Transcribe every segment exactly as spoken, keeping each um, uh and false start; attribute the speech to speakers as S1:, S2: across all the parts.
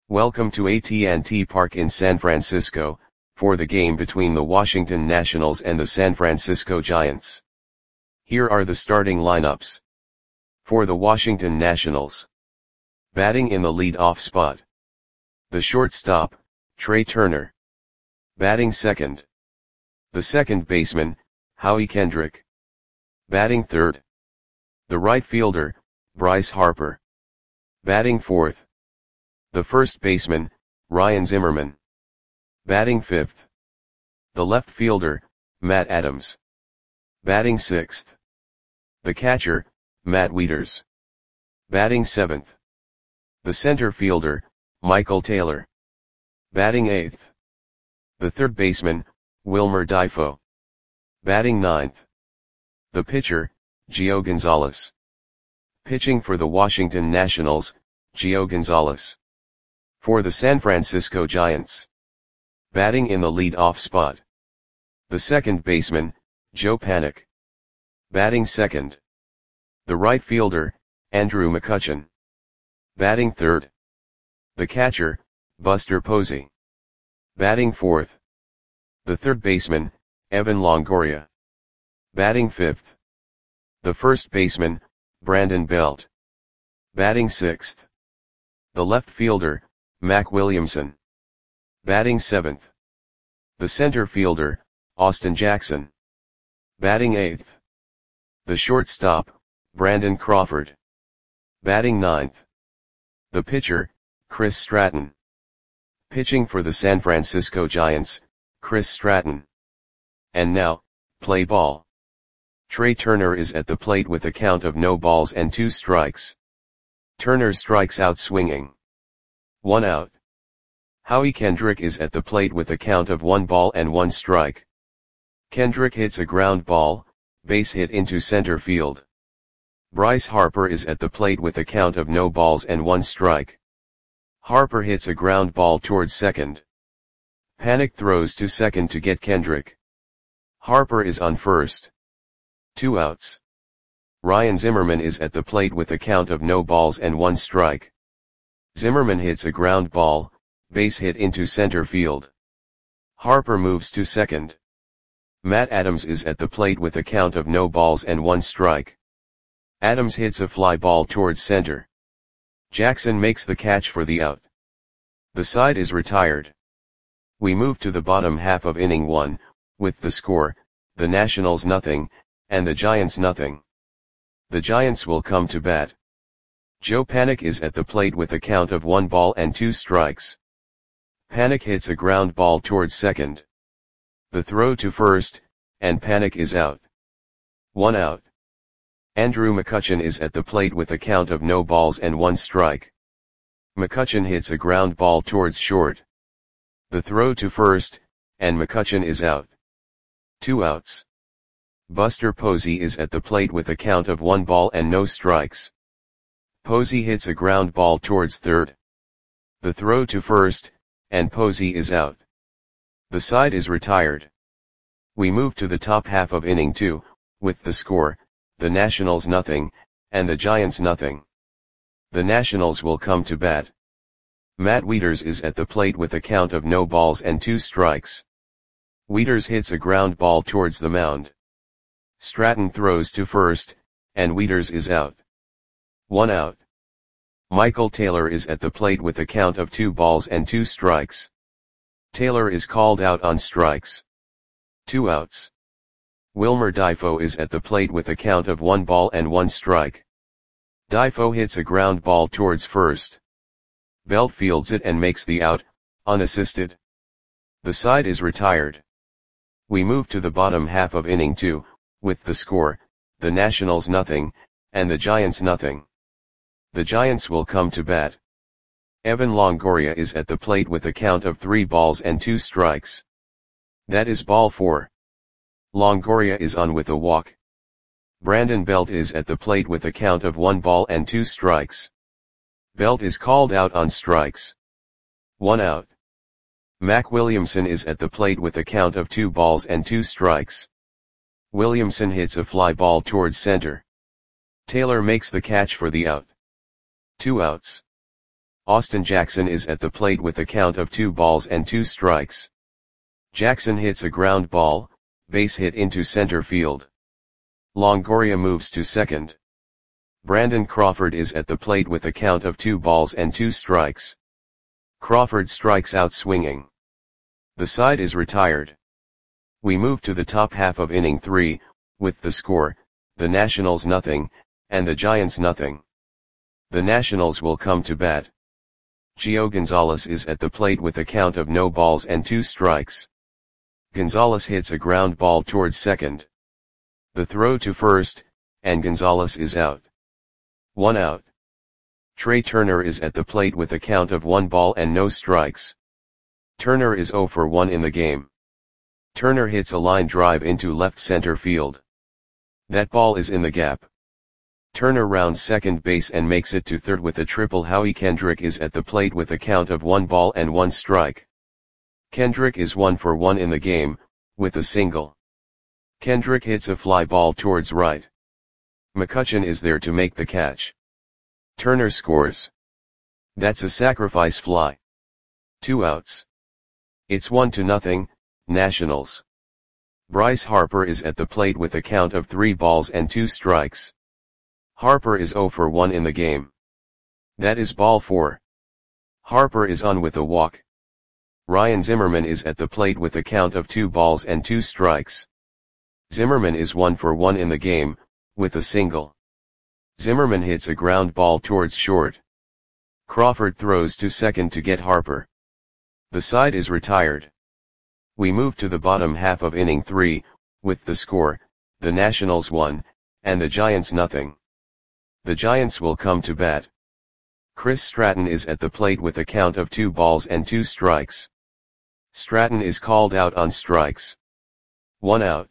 S1: Welcome to A T and T Park in San Francisco, for the game between the Washington Nationals and the San Francisco Giants. Here are the starting lineups. For the Washington Nationals. Batting in the lead-off spot. The shortstop, Trea Turner. Batting second. The second baseman, Howie Kendrick. Batting third. The right fielder, Bryce Harper. Batting fourth. The first baseman, Ryan Zimmerman. Batting fifth. The left fielder, Matt Adams. Batting sixth. The catcher, Matt Wieters. Batting seventh. The center fielder, Michael Taylor. Batting eighth. The third baseman, Wilmer Difo. Batting ninth. The pitcher, Gio Gonzalez. Pitching for the Washington Nationals, Gio Gonzalez. For the San Francisco Giants. Batting in the lead-off spot. The second baseman, Joe Panik. Batting second. The right fielder, Andrew McCutchen. Batting third. The catcher, Buster Posey. Batting fourth. The third baseman, Evan Longoria. Batting fifth. The first baseman, Brandon Belt. Batting sixth. The left fielder, Mac Williamson. Batting seventh. The center fielder, Austin Jackson. Batting eighth. The shortstop, Brandon Crawford. Batting ninth. The pitcher, Chris Stratton. Pitching for the San Francisco Giants, Chris Stratton. And now, play ball. Trea Turner is at the plate with a count of no balls and two strikes. Turner strikes out swinging. One out. Howie Kendrick is at the plate with a count of one ball and one strike. Kendrick hits a ground ball, base hit into center field. Bryce Harper is at the plate with a count of no balls and one strike. Harper hits a ground ball towards second. Panik throws to second to get Kendrick. Harper is on first. Two outs. Ryan Zimmerman is at the plate with a count of no balls and one strike. Zimmerman hits a ground ball, base hit into center field. Harper moves to second. Matt Adams is at the plate with a count of no balls and one strike. Adams hits a fly ball towards center. Jackson makes the catch for the out. The side is retired. We move to the bottom half of inning one, with the score, the Nationals nothing, and the Giants nothing. The Giants will come to bat. Joe Panik is at the plate with a count of one ball and two strikes. Panik hits a ground ball towards second. The throw to first, and Panik is out. One out. Andrew McCutchen is at the plate with a count of no balls and one strike. McCutchen hits a ground ball towards short. The throw to first, and McCutchen is out. Two outs. Buster Posey is at the plate with a count of one ball and no strikes. Posey hits a ground ball towards third. The throw to first, and Posey is out. The side is retired. We move to the top half of inning two, with the score, the Nationals nothing, and the Giants nothing. The Nationals will come to bat. Matt Wieters is at the plate with a count of no balls and two strikes. Wieters hits a ground ball towards the mound. Stratton throws to first, and Wieters is out. One out. Michael Taylor is at the plate with a count of two balls and two strikes. Taylor is called out on strikes. Two outs. Wilmer Difo is at the plate with a count of one ball and one strike. Difo hits a ground ball towards first. Belt fields it and makes the out, unassisted. The side is retired. We move to the bottom half of inning two, with the score, the Nationals nothing, and the Giants nothing. The Giants will come to bat. Evan Longoria is at the plate with a count of three balls and two strikes. That is ball four. Longoria is on with a walk. Brandon Belt is at the plate with a count of one ball and two strikes. Belt is called out on strikes. One out. Mac Williamson is at the plate with a count of two balls and two strikes. Williamson hits a fly ball towards center. Taylor makes the catch for the out. Two outs. Austin Jackson is at the plate with a count of two balls and two strikes. Jackson hits a ground ball, base hit into center field. Longoria moves to second. Brandon Crawford is at the plate with a count of two balls and two strikes. Crawford strikes out swinging. The side is retired. We move to the top half of inning three, with the score, the Nationals nothing, and the Giants nothing. The Nationals will come to bat. Gio Gonzalez is at the plate with a count of no balls and two strikes. Gonzalez hits a ground ball towards second. The throw to first, and Gonzalez is out. One out. Trey Turner is at the plate with a count of one ball and no strikes. Turner is zero for one in the game. Turner hits a line drive into left center field. That ball is in the gap. Turner rounds second base and makes it to third with a triple. Howie Kendrick is at the plate with a count of one ball and one strike. Kendrick is one for one in the game, with a single. Kendrick hits a fly ball towards right. McCutchen is there to make the catch. Turner scores. That's a sacrifice fly. Two outs. It's one to nothing, Nationals. Bryce Harper is at the plate with a count of three balls and two strikes. Harper is zero for one in the game. That is ball four. Harper is on with a walk. Ryan Zimmerman is at the plate with a count of two balls and two strikes. Zimmerman is one for one in the game, with a single. Zimmerman hits a ground ball towards short. Crawford throws to second to get Harper. The side is retired. We move to the bottom half of inning three, with the score, the Nationals one, and the Giants nothing. The Giants will come to bat. Chris Stratton is at the plate with a count of two balls and two strikes. Stratton is called out on strikes. One out.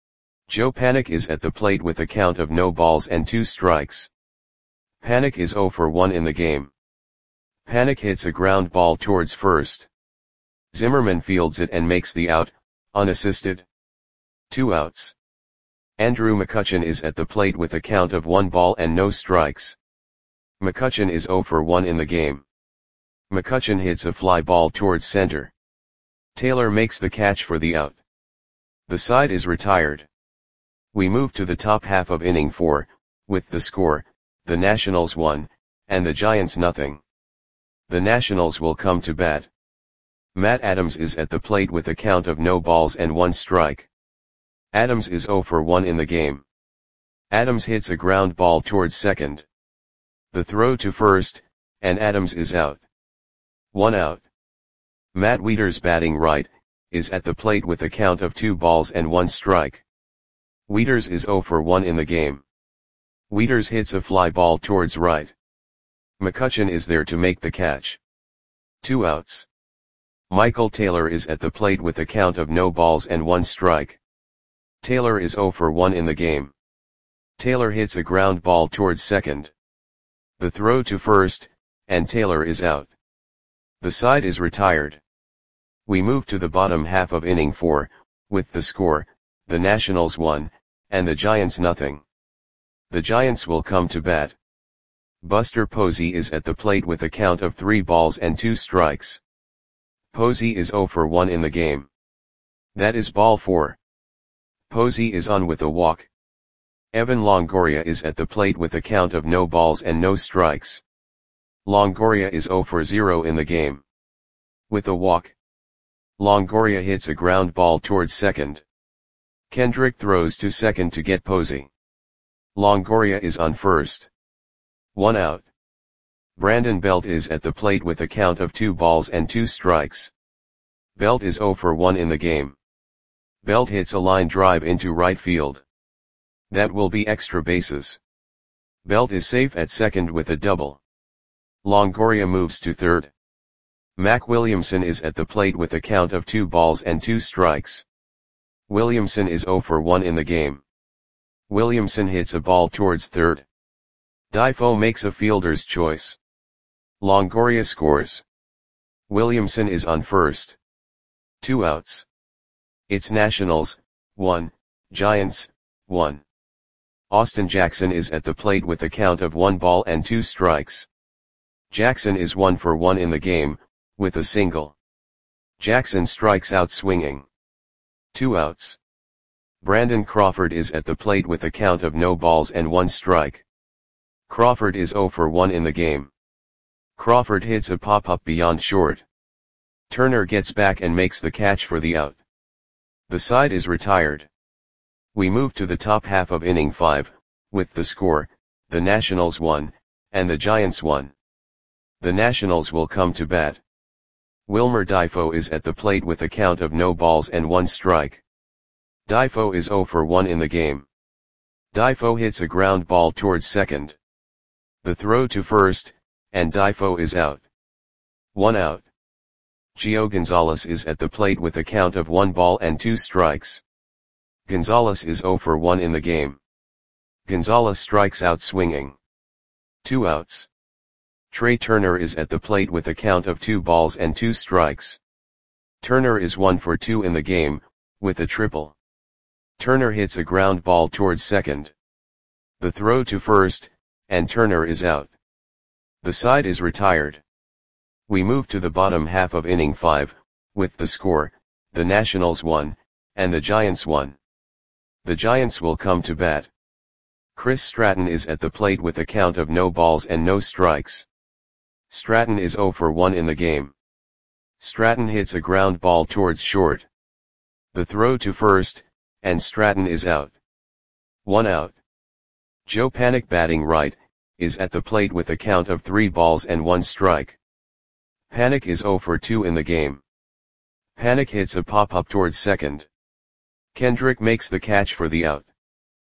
S1: Joe Panik is at the plate with a count of no balls and two strikes. Panik is zero for one in the game. Panik hits a ground ball towards first. Zimmerman fields it and makes the out, unassisted. Two outs. Andrew McCutchen is at the plate with a count of one ball and no strikes. McCutchen is zero for one in the game. McCutchen hits a fly ball towards center. Taylor makes the catch for the out. The side is retired. We move to the top half of inning four, with the score, the Nationals one, and the Giants nothing. The Nationals will come to bat. Matt Adams is at the plate with a count of no balls and one strike. Adams is zero for one in the game. Adams hits a ground ball towards second. The throw to first, and Adams is out. One out. Matt Wieters, batting right, is at the plate with a count of two balls and one strike. Wieters is zero for one in the game. Wieters hits a fly ball towards right. McCutchen is there to make the catch. Two outs. Michael Taylor is at the plate with a count of no balls and one strike. Taylor is zero for one in the game. Taylor hits a ground ball towards second. The throw to first, and Taylor is out. The side is retired. We move to the bottom half of inning four, with the score, the Nationals one, and the Giants nothing. The Giants will come to bat. Buster Posey is at the plate with a count of three balls and two strikes. Posey is zero for one in the game. That is ball four. Posey is on with a walk. Evan Longoria is at the plate with a count of no balls and no strikes. Longoria is zero for zero in the game. With a walk. Longoria hits a ground ball towards second. Kendrick throws to second to get Posey. Longoria is on first. One out. Brandon Belt is at the plate with a count of two balls and two strikes. Belt is zero for one in the game. Belt hits a line drive into right field. That will be extra bases. Belt is safe at second with a double. Longoria moves to third. Mac Williamson is at the plate with a count of two balls and two strikes. Williamson is zero for one in the game. Williamson hits a ball towards third. Difo makes a fielder's choice. Longoria scores. Williamson is on first. Two outs. It's Nationals, one, Giants, one. Austin Jackson is at the plate with a count of one ball and two strikes. Jackson is one for one in the game, with a single. Jackson strikes out swinging. Two outs. Brandon Crawford is at the plate with a count of no balls and one strike. Crawford is zero for one in the game. Crawford hits a pop-up beyond short. Turner gets back and makes the catch for the out. The side is retired. We move to the top half of inning five, with the score, the Nationals won, and the Giants won. The Nationals will come to bat. Wilmer Difo is at the plate with a count of no balls and one strike. Difo is zero for one in the game. Difo hits a ground ball towards second. The throw to first, and Difo is out. One out. Gio Gonzalez is at the plate with a count of one ball and two strikes. Gonzalez is zero for one in the game. Gonzalez strikes out swinging. Two outs. Trey Turner is at the plate with a count of two balls and two strikes. Turner is one for two in the game, with a triple. Turner hits a ground ball towards second. The throw to first, and Turner is out. The side is retired. We move to the bottom half of inning five, with the score, the Nationals won, and the Giants won. The Giants will come to bat. Chris Stratton is at the plate with a count of no balls and no strikes. Stratton is zero for one in the game. Stratton hits a ground ball towards short. The throw to first, and Stratton is out. One out. Joe Panik, batting right, is at the plate with a count of three balls and one strike. Panik is zero for two in the game. Panik hits a pop-up towards second. Kendrick makes the catch for the out.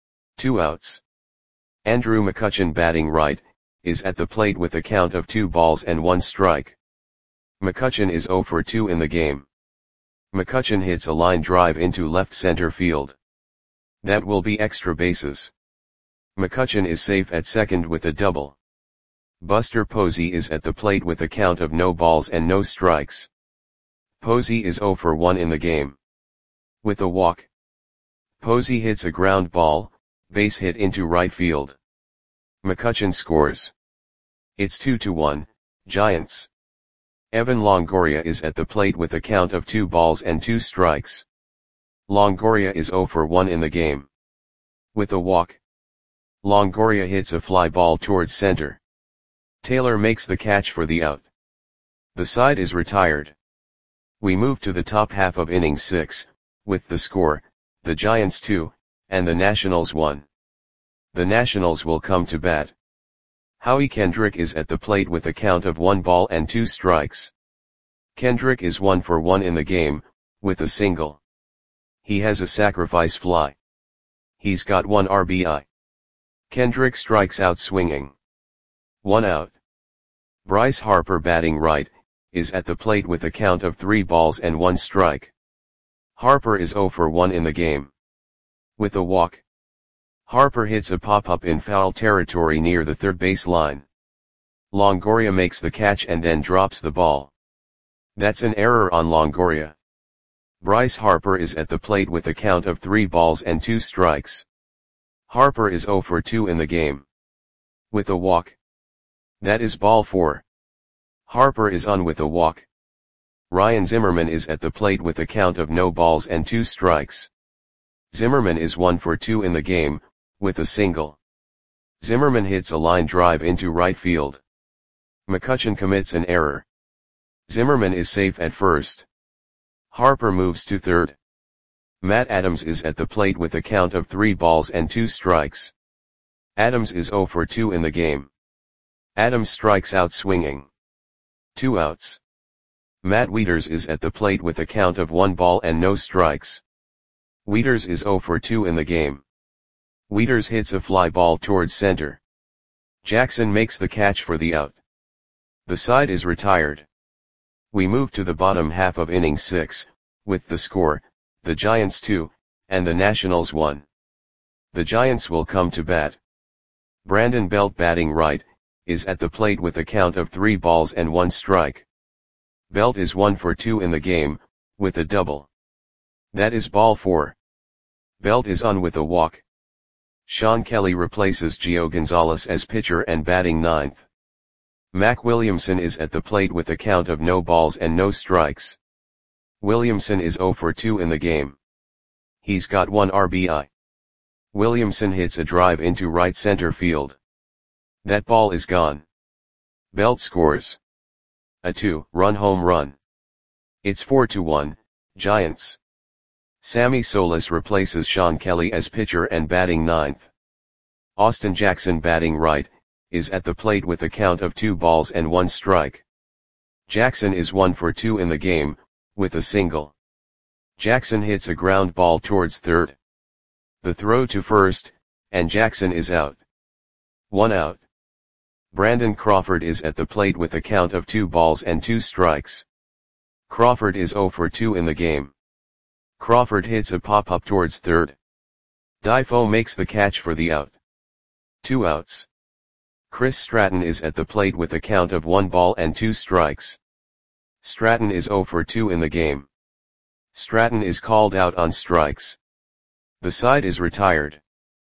S1: Two outs. Andrew McCutchen, batting right, is at the plate with a count of two balls and one strike. McCutchen is zero for two in the game. McCutchen hits a line drive into left center field. That will be extra bases. McCutchen is safe at second with a double. Buster Posey is at the plate with a count of no balls and no strikes. Posey is zero for one in the game. With a walk. Posey hits a ground ball, base hit into right field. McCutchen scores. It's two to one, Giants. Evan Longoria is at the plate with a count of two balls and two strikes. Longoria is zero for one in the game. With a walk. Longoria hits a fly ball towards center. Taylor makes the catch for the out. The side is retired. We move to the top half of inning six, with the score, the Giants two, and the Nationals one. The Nationals will come to bat. Howie Kendrick is at the plate with a count of one ball and two strikes. Kendrick is one for one in the game, with a single. He has a sacrifice fly. He's got one R B I. Kendrick strikes out swinging. One out. Bryce Harper, batting right, is at the plate with a count of three balls and one strike. Harper is zero for one in the game. With a walk. Harper hits a pop-up in foul territory near the third base line. Longoria makes the catch and then drops the ball. That's an error on Longoria. Bryce Harper is at the plate with a count of three balls and two strikes. Harper is zero for two in the game. With a walk. That is ball four. Harper is on with a walk. Ryan Zimmerman is at the plate with a count of no balls and two strikes. Zimmerman is one for two in the game, with a single. Zimmerman hits a line drive into right field. McCutchen commits an error. Zimmerman is safe at first. Harper moves to third. Matt Adams is at the plate with a count of three balls and two strikes. Adams is zero for two in the game. Adams strikes out swinging. Two outs. Matt Wieters is at the plate with a count of one ball and no strikes. Wieters is zero for two in the game. Wieters hits a fly ball towards center. Jackson makes the catch for the out. The side is retired. We move to the bottom half of inning six, with the score, the Giants two, and the Nationals one. The Giants will come to bat. Brandon Belt, batting right, is at the plate with a count of three balls and one strike. Belt is one for two in the game, with a double. That is ball four. Belt is on with a walk. Sean Kelly replaces Gio Gonzalez as pitcher and batting ninth. Mac Williamson is at the plate with a count of no balls and no strikes. Williamson is oh for two in the game. He's got one R B I. Williamson hits a drive into right center field. That ball is gone. Belt scores a two-run home run. It's four to one, Giants. Sammy Solis replaces Sean Kelly as pitcher and batting ninth. Austin Jackson, batting right, is at the plate with a count of two balls and one strike. Jackson is one for two in the game, with a single. Jackson hits a ground ball towards third. The throw to first, and Jackson is out. One out. Brandon Crawford is at the plate with a count of two balls and two strikes. Crawford is oh for two in the game. Crawford hits a pop-up towards third. Difo makes the catch for the out. Two outs. Chris Stratton is at the plate with a count of one ball and two strikes. Stratton is oh for two in the game. Stratton is called out on strikes. The side is retired.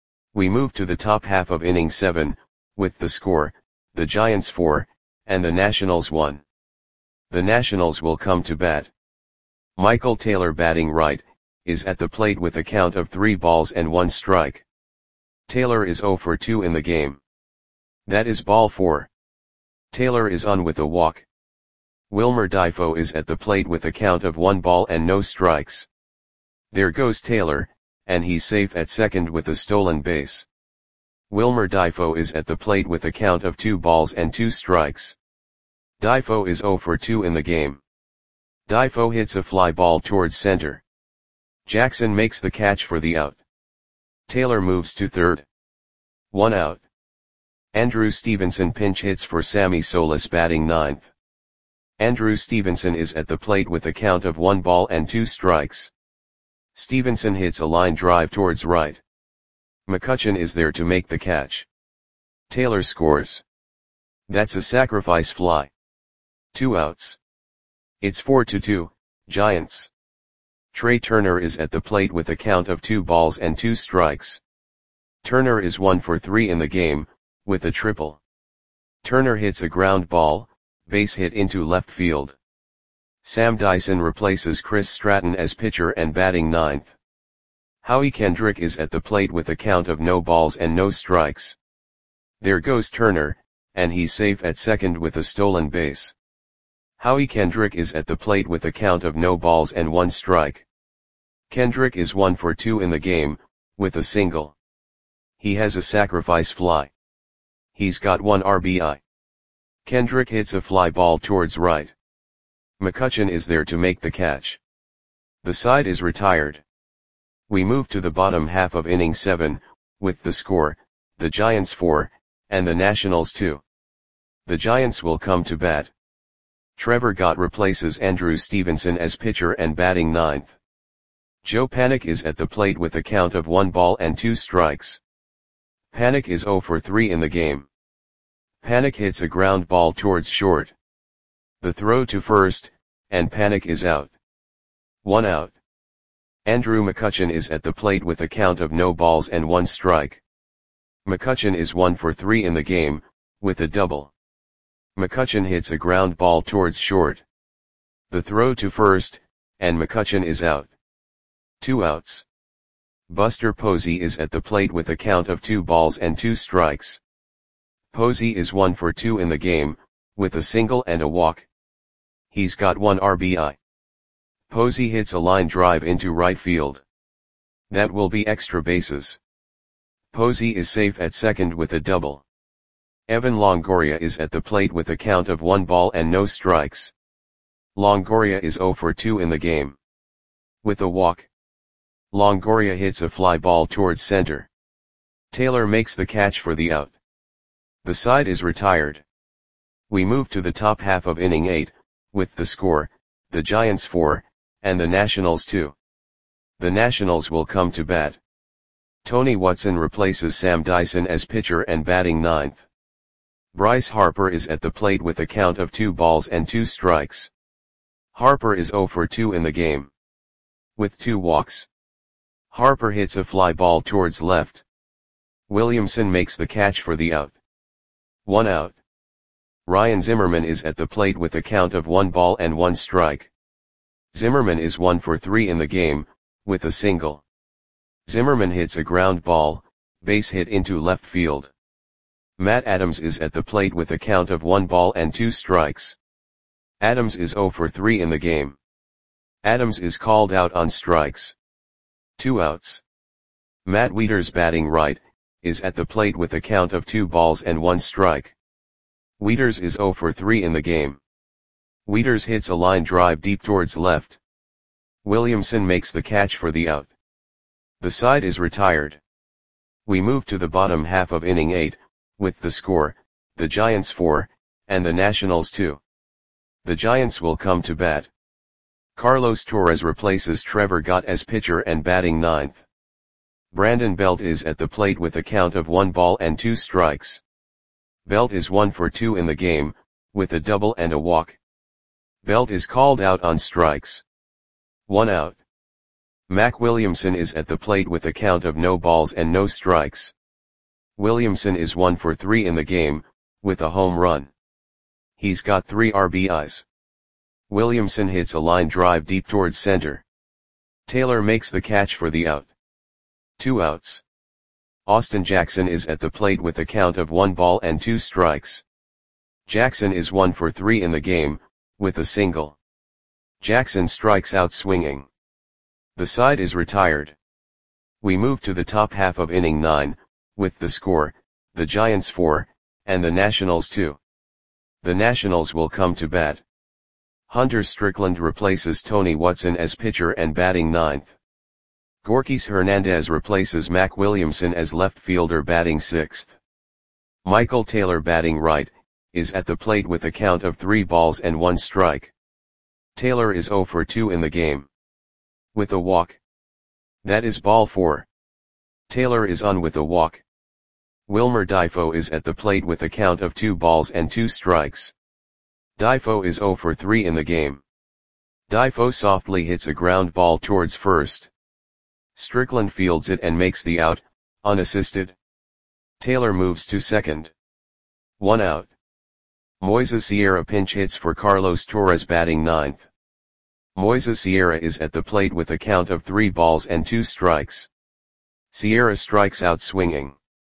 S1: We move to the top half of inning seven, with the score, the Giants four, and the Nationals one. The Nationals will come to bat. Michael Taylor, batting right, is at the plate with a count of three balls and one strike. Taylor is oh for two in the game. That is ball four. Taylor is on with a walk. Wilmer Difo is at the plate with a count of one ball and no strikes. There goes Taylor, and he's safe at second with a stolen base. Wilmer Difo is at the plate with a count of two balls and two strikes. Difo is oh for two in the game. Difo hits a fly ball towards center. Jackson makes the catch for the out. Taylor moves to third. One out. Andrew Stevenson pinch hits for Sammy Solis, batting ninth. Andrew Stevenson is at the plate with a count of one ball and two strikes. Stevenson hits a line drive towards right. McCutchen is there to make the catch. Taylor scores. That's a sacrifice fly. Two outs. It's four to two, Giants. Trey Turner is at the plate with a count of two balls and two strikes. Turner is one for three in the game, with a triple. Turner hits a ground ball, base hit into left field. Sam Dyson replaces Chris Stratton as pitcher and batting ninth. Howie Kendrick is at the plate with a count of no balls and no strikes. There goes Turner, and he's safe at second with a stolen base. Howie Kendrick is at the plate with a count of no balls and one strike. Kendrick is one for two in the game, with a single. He has a sacrifice fly. He's got one R B I. Kendrick hits a fly ball towards right. McCutchen is there to make the catch. The side is retired. We move to the bottom half of inning seven, with the score, the Giants four, and the Nationals two. The Giants will come to bat. Trevor Gott replaces Andrew Stevenson as pitcher and batting ninth. Joe Panik is at the plate with a count of one ball and two strikes. Panik is oh for three in the game. Panik hits a ground ball towards short. The throw to first, and Panik is out. One out. Andrew McCutchen is at the plate with a count of no balls and one strike. McCutchen is one for three in the game, with a double. McCutchen hits a ground ball towards short. The throw to first, and McCutchen is out. Two outs. Buster Posey is at the plate with a count of two balls and two strikes. Posey is one for two in the game, with a single and a walk. He's got one R B I. Posey hits a line drive into right field. That will be extra bases. Posey is safe at second with a double. Evan Longoria is at the plate with a count of one ball and no strikes. Longoria is oh for two in the game. With a walk. Longoria hits a fly ball towards center. Taylor makes the catch for the out. The side is retired. We move to the top half of inning eight, with the score, the Giants four, and the Nationals two. The Nationals will come to bat. Tony Watson replaces Sam Dyson as pitcher and batting ninth. Bryce Harper is at the plate with a count of two balls and two strikes. Harper is oh for two in the game. With two walks. Harper hits a fly ball towards left. Williamson makes the catch for the out. One out. Ryan Zimmerman is at the plate with a count of one ball and one strike. Zimmerman is one for three in the game, with a single. Zimmerman hits a ground ball, base hit into left field. Matt Adams is at the plate with a count of one ball and two strikes. Adams is zero for three in the game. Adams is called out on strikes. Two outs. Matt Wieters, batting right, is at the plate with a count of two balls and one strike. Wieters is zero for three in the game. Wieters hits a line drive deep towards left. Williamson makes the catch for the out. The side is retired. We move to the bottom half of inning eight, with the score, the Giants four, and the Nationals two. The Giants will come to bat. Carlos Torres replaces Trevor Gott as pitcher and batting ninth. Brandon Belt is at the plate with a count of one ball and two strikes. Belt is one for two in the game, with a double and a walk. Belt is called out on strikes. One out. Mac Williamson is at the plate with a count of no balls and no strikes. Williamson is one for three in the game, with a home run. He's got three R B Is. Williamson hits a line drive deep towards center. Taylor makes the catch for the out. Two outs. Austin Jackson is at the plate with a count of one ball and two strikes. Jackson is one for three in the game, with a single. Jackson strikes out swinging. The side is retired. We move to the top half of inning nine, with the score, the Giants four, and the Nationals two. The Nationals will come to bat. Hunter Strickland replaces Tony Watson as pitcher and batting ninth. Gorkys Hernandez replaces Mac Williamson as left fielder batting sixth. Michael Taylor, batting right, is at the plate with a count of three balls and one strike. Taylor is zero for two in the game. With a walk. That is ball four. Taylor is on with a walk. Wilmer Difo is at the plate with a count of two balls and two strikes. Difo is zero for three in the game. Difo softly hits a ground ball towards first. Strickland fields it and makes the out, unassisted. Taylor moves to second. One out. Moises Sierra pinch hits for Carlos Torres, batting ninth. Moises Sierra is at the plate with a count of three balls and two strikes. Sierra strikes out swinging.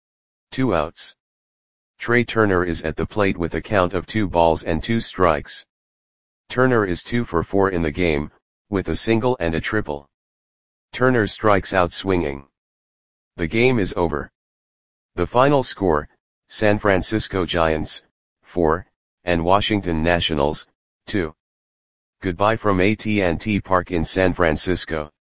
S1: Two outs. Trey Turner is at the plate with a count of two balls and two strikes. Turner is two for four in the game, with a single and a triple. Turner strikes out swinging. The game is over. The final score, San Francisco Giants, four, and Washington Nationals, two. Goodbye from A T and T Park in San Francisco.